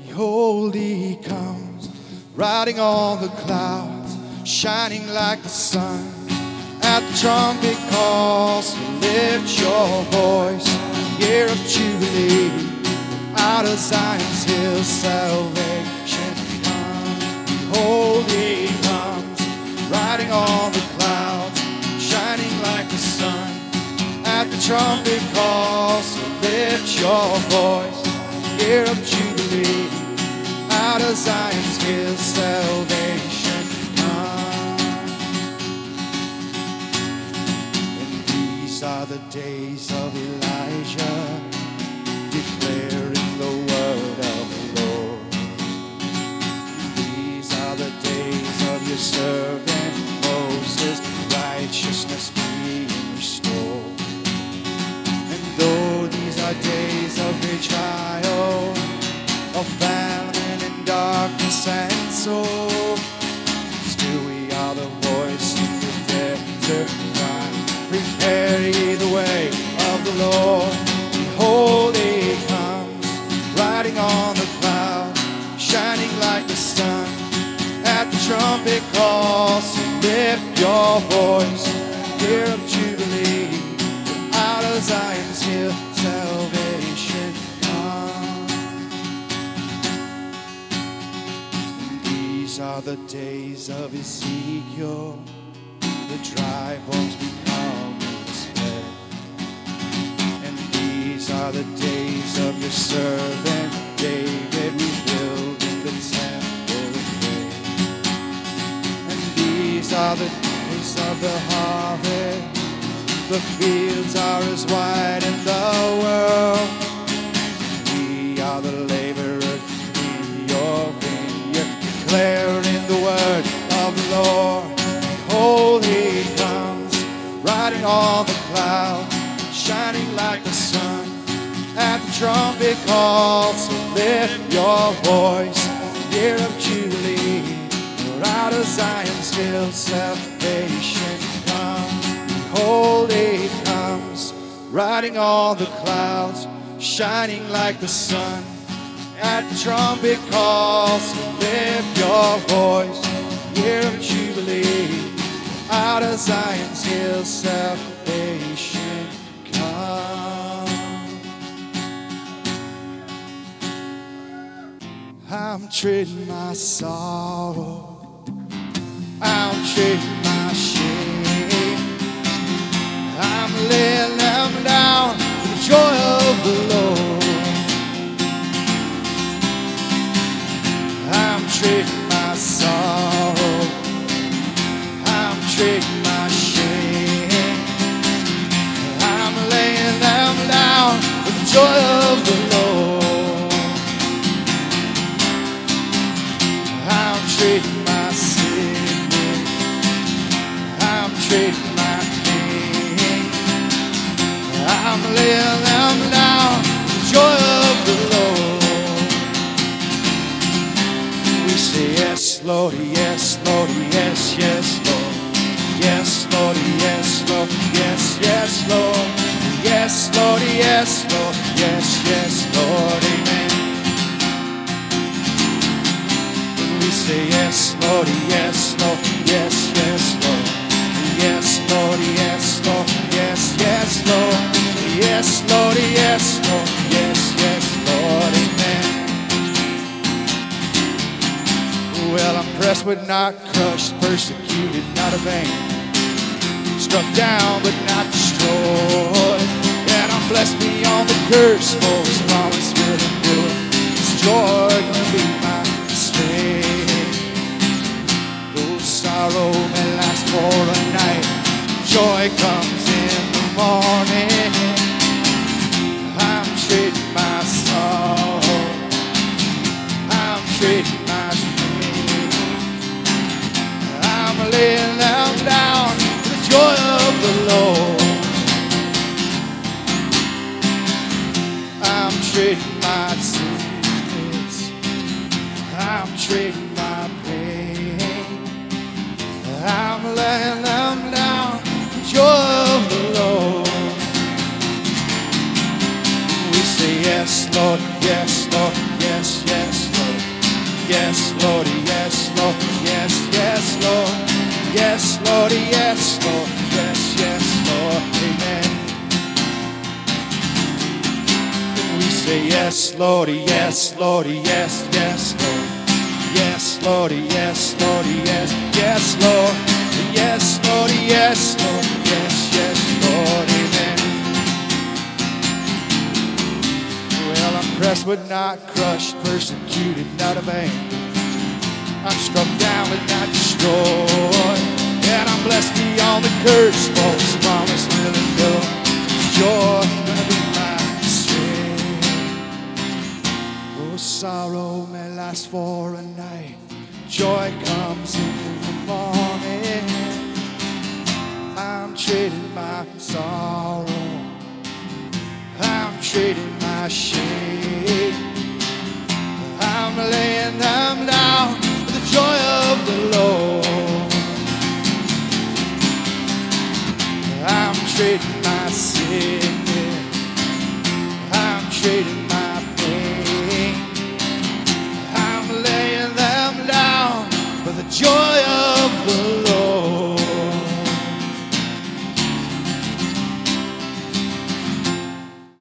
Behold, he comes, riding on the clouds, shining like the sun. At the trumpet calls, lift your voice, year of Jubilee. Out of Zion's hill, salvation comes. Behold, he comes, riding on the clouds, shining like the sun. At the trumpet calls, lift your voice, year of Jubilee. Out of Zion's hill, salvation comes. And these are the days of Elijah, declaring the word of the Lord. These are the days of your servant Moses, righteousness being restored. And though these are days of great trial, of famine and darkness and sorrow, still we are the voice in the desert cry, prepare ye the way of the Lord. Behold, he comes, riding on the cloud, shining like the sun. At the trumpet call, so lift your voice, year of Jubilee. Out of Zion's hill, salvation comes. And these are the days of Ezekiel, the dry bones become flesh. These are the days of your servant David, rebuilding the temple again. And these are the days of the harvest, the fields are as wide in the world. We are the laborers in your vineyard, declaring the word of the Lord. Behold, he comes, riding on the cloud, shining like the sun. At the trumpet call, so lift your voice, year of Jubilee. For out of Zion's hill, salvation comes. Behold, he comes, riding on the clouds, shining like the sun. At the trumpet call, so lift your voice, year of Jubilee. Out of Zion's hill, salvation comes. I'm trading my sorrow, I'm trading my shame, I'm laying them down for the joy of the Lord. I'm trading my sorrow, I'm trading my shame, I'm laying them down for the joy of the Lord. I'm trading my sickness, I'm trading my pain, I'm laying them down for the joy of the Lord. We say yes, Lord, yes, Lord, yes, yes, Lord. Yes, Lord, yes, Lord, yes, yes, Lord. Yes, Lord, yes, Lord, yes, yes, Lord, amen. We say yes, Lord, yes, Lord, yes, yes, Lord. Yes, Lord, yes, Lord, yes, yes, Lord. Yes, Lord, yes, Lord, yes, yes, Lord, amen. Well, I'm pressed but not crushed, persecuted, not abandoned, struck down but not destroyed. And I'm blessed beyond the curse, for his promise will endure. His joy gonna be my strength. Though sorrow may last for a night, joy comes in the morning. I'm trading my sorrow, I'm trading my pain, I'm laying them down for the joy of the Lord. I'm trading my sins, I'm trading my pain, I'm laying them down for the joy of the Lord. We say yes, Lord, yes, Lord, yes, yes, Lord. yes, Lord, yes, Lord, yes, yes, Lord. Yes, Lord, yes, Lord, yes, yes, Lord. Yes, Lord, yes, Lord, yes, yes, Lord, amen. Well, I'm pressed but not crushed, persecuted, not abandoned. I'm struck down but not destroyed. And I'm blessed beyond the curse, for His promise will endure. Joy gonna be my strength. Oh, sorrow may last for a night, joy comes in the morning. I'm trading my sorrow, I'm trading my shame, I'm laying them down for the joy of the Lord. I'm trading my sickness, I'm trading